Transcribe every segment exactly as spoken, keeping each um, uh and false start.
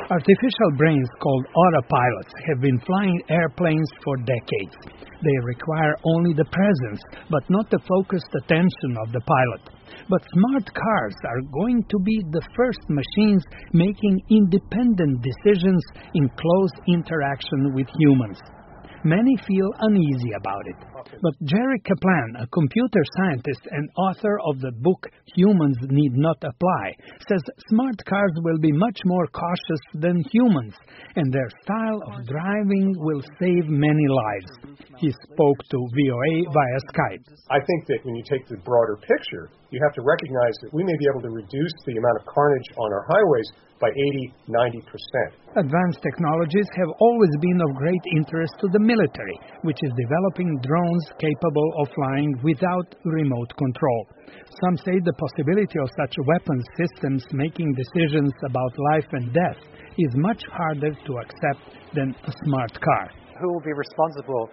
Artificial brains called autopilots have been flying airplanes for decades. They require only the presence, but not the focused attention of the pilot. But smart cars are going to be the first machines making independent decisions in close interaction with humans. Many feel uneasy about it. But Jerry Kaplan, a computer scientist and author of the book Humans Need Not Apply, says smart cars will be much more cautious than humans, and their style of driving will save many lives. He spoke to V O A via Skype. I think that when you take the broader picture, you have to recognize that we may be able to reduce the amount of carnage on our highways by eighty, ninety percent. Advanced technologies have always been of great interest to the military, which is developing drones capable of flying without remote control. Some say the possibility of such weapons systems making decisions about life and death is much harder to accept than a smart car. Who will be responsible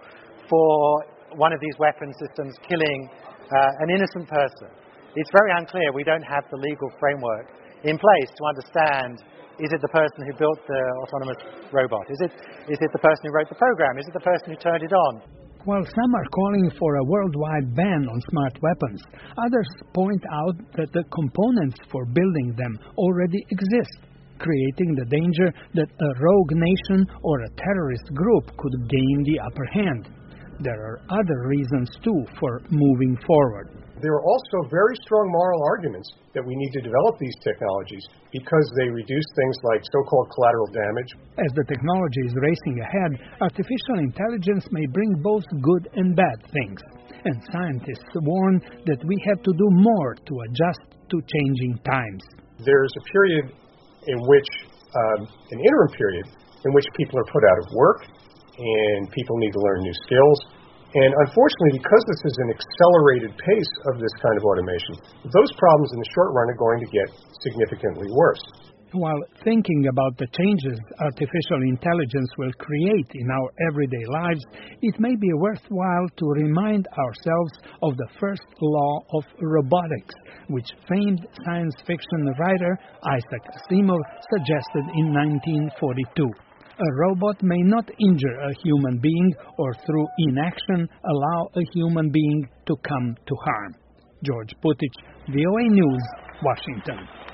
for one of these weapon systems killing uh, an innocent person? It's very unclear. We don't have the legal framework in place to understand, is it the person who built the autonomous robot? Is it is it the person who wrote the program? Is it the person who turned it on? While some are calling for a worldwide ban on smart weapons, others point out that the components for building them already exist, creating the danger that a rogue nation or a terrorist group could gain the upper hand. There are other reasons, too, for moving forward. There are also very strong moral arguments that we need to develop these technologies because they reduce things like so-called collateral damage. As the technology is racing ahead, artificial intelligence may bring both good and bad things. And scientists warn that we have to do more to adjust to changing times. There's a period in which, um, an interim period, in which people are put out of work and people need to learn new skills. And unfortunately, because this is an accelerated pace of this kind of automation, those problems in the short run are going to get significantly worse. While thinking about the changes artificial intelligence will create in our everyday lives, it may be worthwhile to remind ourselves of the first law of robotics, which famed science fiction writer Isaac Asimov suggested in nineteen forty-two. A robot may not injure a human being or through inaction allow a human being to come to harm. George Putich, V O A News, Washington.